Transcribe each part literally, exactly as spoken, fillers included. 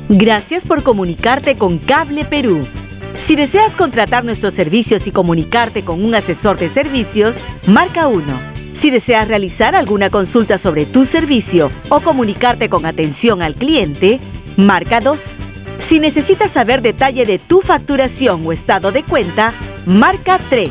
Gracias por comunicarte con Cable Perú. Si deseas contratar nuestros servicios y comunicarte con un asesor de servicios, marca uno. Si deseas realizar alguna consulta sobre tu servicio o comunicarte con atención al cliente, marca dos. Si necesitas saber detalle de tu facturación o estado de cuenta, marca tres.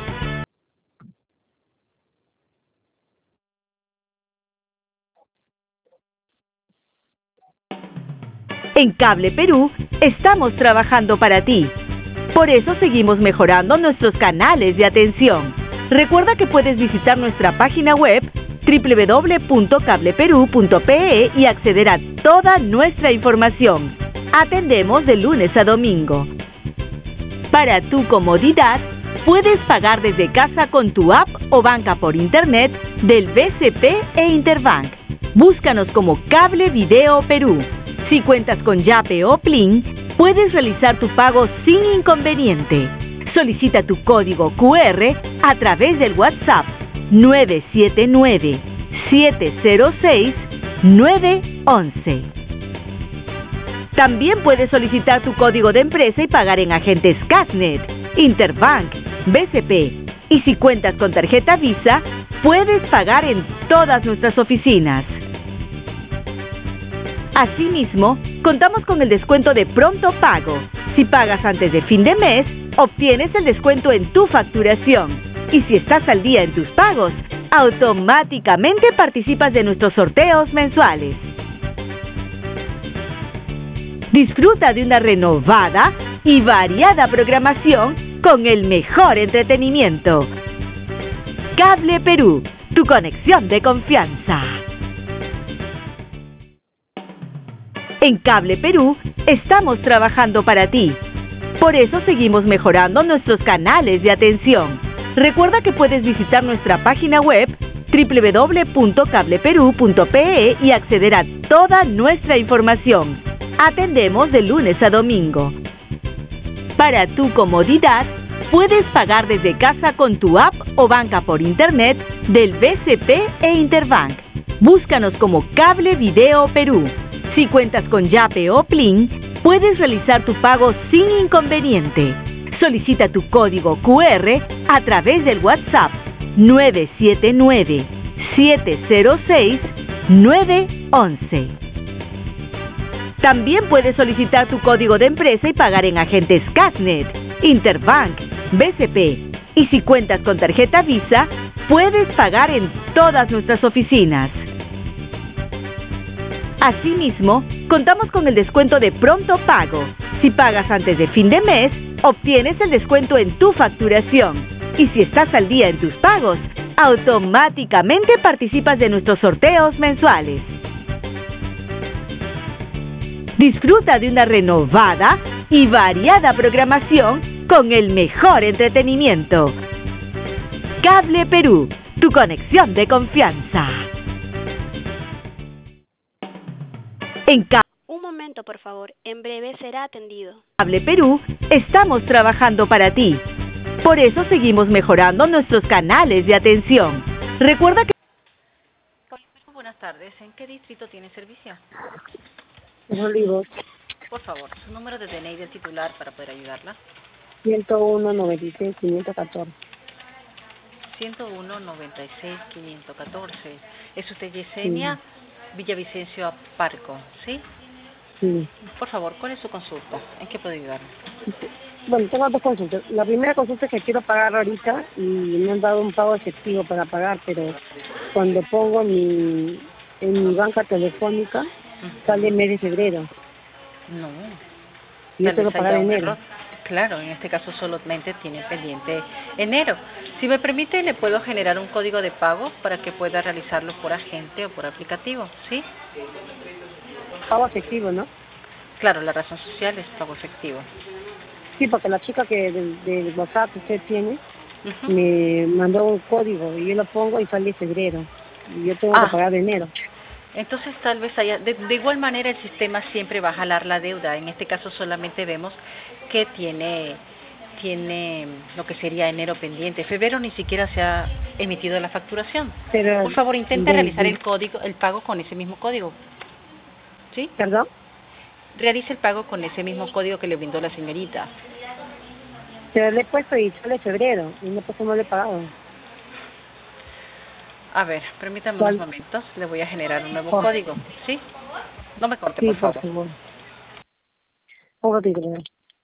En Cable Perú, estamos trabajando para ti. Por eso seguimos mejorando nuestros canales de atención. Recuerda que puedes visitar nuestra página web doble u doble u doble u punto cable perú punto pe e y acceder a toda nuestra información. Atendemos de lunes a domingo. Para tu comodidad, puedes pagar desde casa con tu app o banca por internet del B C P e Interbank. Búscanos como Cable Video Perú. Si cuentas con Yape o Plin, puedes realizar tu pago sin inconveniente. Solicita tu código cu erre a través del WhatsApp nueve siete nueve, siete cero seis, nueve once. También puedes solicitar tu código de empresa y pagar en agentes Casnet, Interbank, B C P. Y si cuentas con tarjeta Visa, puedes pagar en todas nuestras oficinas. Asimismo, contamos con el descuento de pronto pago. Si pagas antes de fin de mes, obtienes el descuento en tu facturación. Y si estás al día en tus pagos, automáticamente participas de nuestros sorteos mensuales. Disfruta de una renovada y variada programación con el mejor entretenimiento. Cable Perú, tu conexión de confianza. En Cable Perú, estamos trabajando para ti. Por eso seguimos mejorando nuestros canales de atención. Recuerda que puedes visitar nuestra página web doble u doble u doble u punto cable perú punto pe e y acceder a toda nuestra información. Atendemos de lunes a domingo. Para tu comodidad, puedes pagar desde casa con tu app o banca por internet del B C P e Interbank. Búscanos como Cable Video Perú. Si cuentas con Yape o Plin, puedes realizar tu pago sin inconveniente. Solicita tu código cu erre a través del WhatsApp nueve siete nueve, siete cero seis, nueve once. También puedes solicitar tu código de empresa y pagar en agentes Casnet, Interbank, B C P. Y si cuentas con tarjeta Visa, puedes pagar en todas nuestras oficinas. Asimismo, contamos con el descuento de pronto pago. Si pagas antes de fin de mes, obtienes el descuento en tu facturación. Y si estás al día en tus pagos, automáticamente participas de nuestros sorteos mensuales. Disfruta de una renovada y variada programación con el mejor entretenimiento. Cable Perú, tu conexión de confianza. En Cable Un momento, por favor. En breve será atendido. Cable Perú, estamos trabajando para ti. Por eso seguimos mejorando nuestros canales de atención. Recuerda que... Buenas tardes. ¿En qué distrito tiene servicio? En Olivos. Por favor, su número de D N I del titular para poder ayudarla. ciento uno, noventa y seis, quinientos catorce. ciento uno, noventa y seis, quinientos catorce. ¿Es usted Yesenia sí. Villavicencio Aparco, sí? Sí. Por favor, ¿cuál es su consulta? ¿En qué puedo ayudarle? Bueno, tengo dos consultas. La primera consulta es que quiero pagar ahorita y me han dado un pago efectivo para pagar, pero cuando pongo mi en mi banca telefónica uh-huh. sale el mes de febrero. No. Y yo tengo que pagar en enero. Claro, en este caso solamente tiene pendiente enero. Si me permite, le puedo generar un código de pago para que pueda realizarlo por agente o por aplicativo, ¿sí? Pago efectivo, ¿no? Claro, la razón social es pago efectivo. Sí, porque la chica que del, del WhatsApp que usted tiene uh-huh. me mandó un código y yo lo pongo y sale febrero. Y yo tengo ah. que pagar de enero. Entonces tal vez haya, de, de igual manera el sistema siempre va a jalar la deuda. En este caso solamente vemos que tiene tiene lo que sería enero pendiente. Febrero ni siquiera se ha emitido la facturación. Pero, por favor, intente de, realizar de... el código, el pago con ese mismo código. ¿Sí? ¿Perdón? realice el pago con ese mismo código que le brindó la señorita. Pero le he puesto y sale febrero, y no, pues no le he pagado. A ver, permítame ¿Cuál? unos momentos, le voy a generar un nuevo Por- código, ¿sí? No me corte, Sí, por por favor. favor. Un ratito, ¿verdad?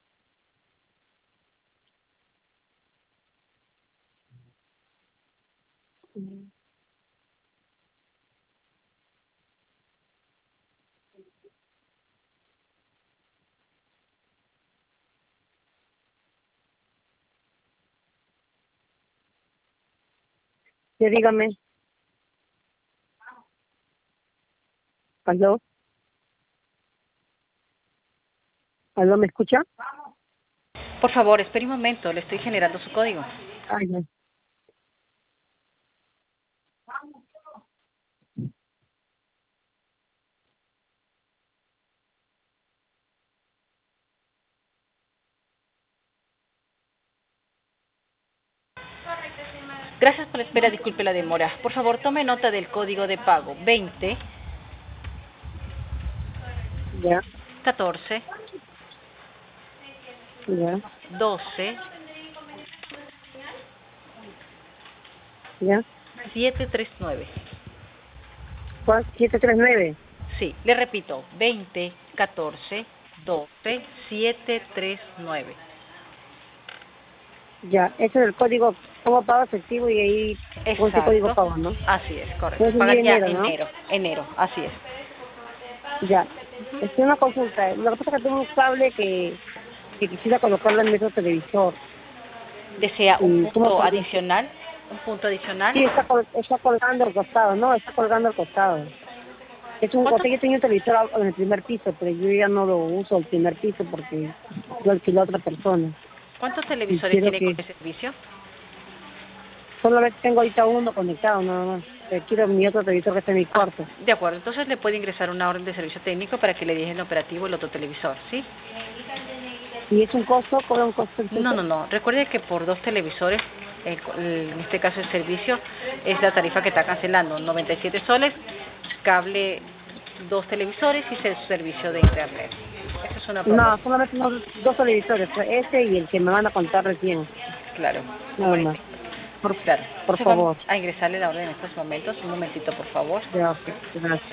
Sí, dígame. ¿Aló? ¿Aló, me escucha? Por favor, espere un momento, le estoy generando su código. Ah, ya. Gracias por la espera, disculpe la demora. Por favor, tome nota del código de pago veinte, Ya, catorce, ya, doce, ya. siete tres nueve. ¿Cuál? siete tres nueve. Sí, le repito, veinte, catorce, doce, siete tres nueve. Ya, ese es el código, como pago efectivo y ahí con ese código Exacto, pago, ¿no? así es, correcto. Entonces el día Paga de ya enero, ¿no? enero, enero, así es. Ya. Es una consulta. Lo que pasa es que tengo un cable que, que quisiera colocarlo en nuestro televisor. ¿Desea un ¿Y cómo punto podría ser? adicional? ¿Un punto adicional? Sí, está, col- está colgando al costado, ¿no? Está colgando al costado. Es un, o ¿Cuántos, sea, yo tenía un televisor a- en el primer piso, pero yo ya no lo uso el primer piso porque lo alquilé a otra persona. cuántos Y televisores quiero tiene con que, ese servicio? solamente tengo ahorita uno conectado nada más. Pero quiero mi otro televisor que está en mi Ah, cuarto. de acuerdo, entonces le puede ingresar una orden de servicio técnico para que le dejen operativo el otro televisor, ¿sí? ¿Y es un costo? ¿Cobra un costo el No, no, super? no. Recuerde que por dos televisores, el- el- en este caso el servicio, es la tarifa que está cancelando. noventa y siete soles, cable, dos televisores y el servicio de internet. Esa es una No, promoción. solamente unos dos televisores, ese y el que me van a contar recién. Claro, Nada como le más. indico. Por, Claro. por Entonces vamos favor. a ingresarle la orden en estos momentos. Un momentito, por favor. Gracias. Gracias.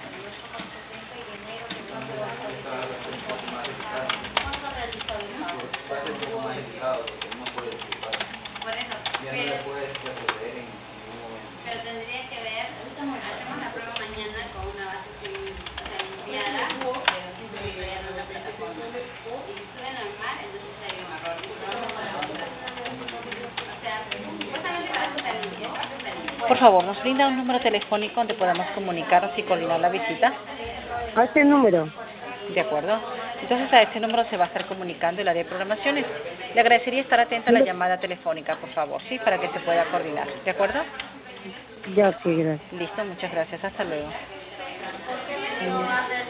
Pero tendría que ver, hacemos la prueba mañana con una base sin, o sea, limpiada, pero sin monitorear en una plataforma. Y si sube normal, entonces sería un error. Probamos con la otra. O sea, supuestamente para eso está limpio, está limpio. Por favor, nos brinda un número telefónico donde podamos comunicarnos y coordinar la visita. A este número. De acuerdo. Entonces a este número se va a estar comunicando el área de programaciones. Le agradecería estar atenta a la llamada telefónica, por favor, sí, para que se pueda coordinar. ¿De acuerdo? Ya, ok, gracias. Listo, muchas gracias. Hasta luego. Mm.